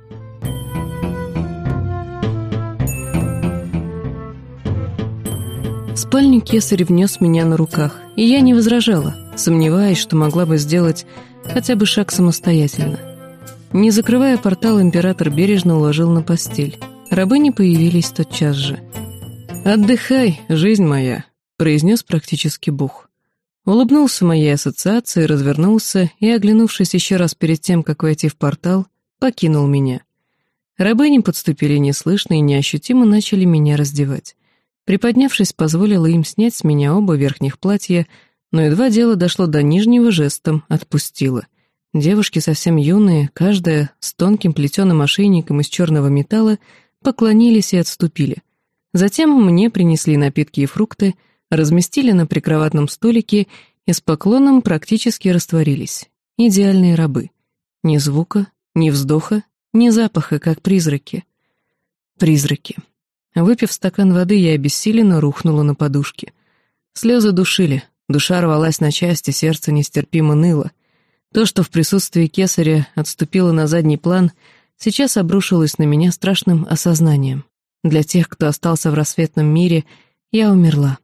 В спальню кесарь внес меня на руках, и я не возражала, сомневаясь, что могла бы сделать хотя бы шаг самостоятельно. Не закрывая портал, император бережно уложил на постель. Рабыни появились тотчас же. «Отдыхай, жизнь моя», — произнес практически Бог. Улыбнулся моей ассоциации, развернулся и, оглянувшись еще раз перед тем, как войти в портал, покинул меня. Рабыни подступили неслышно и неощутимо начали меня раздевать. Приподнявшись, позволила им снять с меня оба верхних платья, но едва дело дошло до нижнего, жестом отпустила. Девушки совсем юные, каждая с тонким плетеным ошейником из черного металла, поклонились и отступили. Затем мне принесли напитки и фрукты, разместили на прикроватном столике и с поклоном практически растворились. Идеальные рабы. Ни звука, ни вздоха, ни запаха, как призраки. Призраки. Выпив стакан воды, я обессиленно рухнула на подушке. Слезы душили, душа рвалась на части, сердце нестерпимо ныло. То, что в присутствии кесаря отступило на задний план, сейчас обрушилось на меня страшным осознанием. Для тех, кто остался в рассветном мире, я умерла.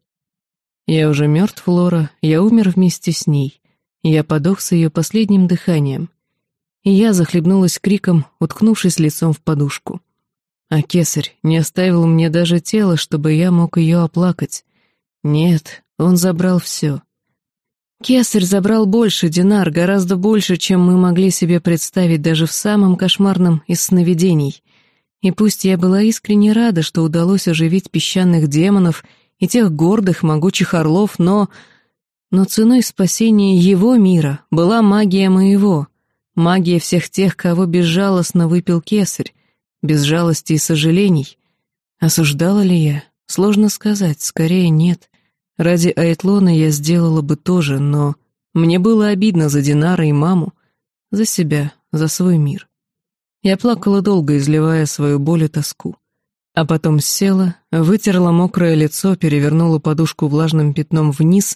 Я уже мертв, Лора, я умер вместе с ней. Я подох с ее последним дыханием. И я захлебнулась криком, уткнувшись лицом в подушку. А кесарь не оставил мне даже тело, чтобы я мог ее оплакать. Нет, он забрал все. Кесарь забрал больше, Динар, гораздо больше, чем мы могли себе представить даже в самом кошмарном из сновидений. И пусть я была искренне рада, что удалось оживить песчаных демонов и тех гордых, могучих орлов, но ценой спасения его мира была магия моего, магия всех тех, кого безжалостно выпил кесарь, без жалости и сожалений. Осуждала ли я? Сложно сказать, скорее нет. Ради Айтлона я сделала бы то же, но мне было обидно за Динара и маму, за себя, за свой мир. Я плакала долго, изливая свою боль и тоску. А потом села, вытерла мокрое лицо, перевернула подушку влажным пятном вниз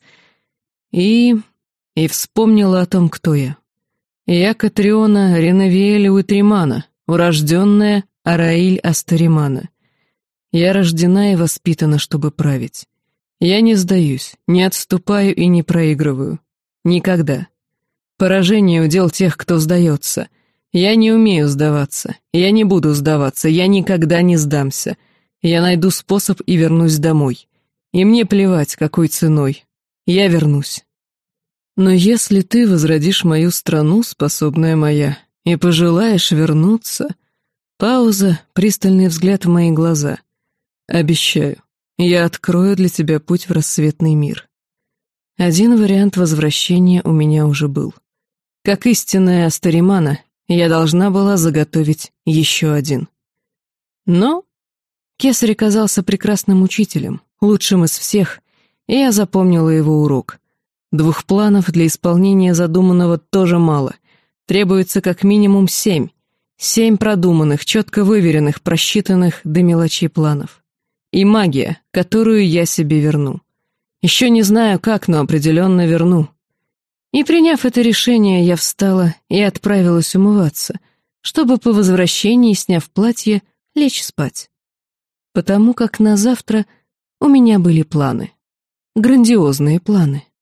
и вспомнила о том, кто я. Я Катриона Ренавиэля Уитримана, урожденная Араиль Астаримана. Я рождена и воспитана, чтобы править. Я не сдаюсь, не отступаю и не проигрываю. Никогда. Поражение удел тех, кто сдается. Я не умею сдаваться. Я не буду сдаваться. Я никогда не сдамся. Я найду способ и вернусь домой. И мне плевать, какой ценой. Я вернусь. Но если ты возродишь мою страну, способная моя, и пожелаешь вернуться... Пауза, пристальный взгляд в мои глаза. Обещаю, я открою для тебя путь в рассветный мир. Один вариант возвращения у меня уже был. Как истинная Астаримана, я должна была заготовить еще один. Но кесарь оказался прекрасным учителем, лучшим из всех, и я запомнила его урок. 2 планов для исполнения задуманного тоже мало. Требуется как минимум 7. 7 продуманных, четко выверенных, просчитанных до мелочей планов. И магия, которую я себе верну. Еще не знаю как, но определенно верну. И приняв это решение, я встала и отправилась умываться, чтобы по возвращении, сняв платье, лечь спать. Потому как на завтра у меня были планы. Грандиозные планы.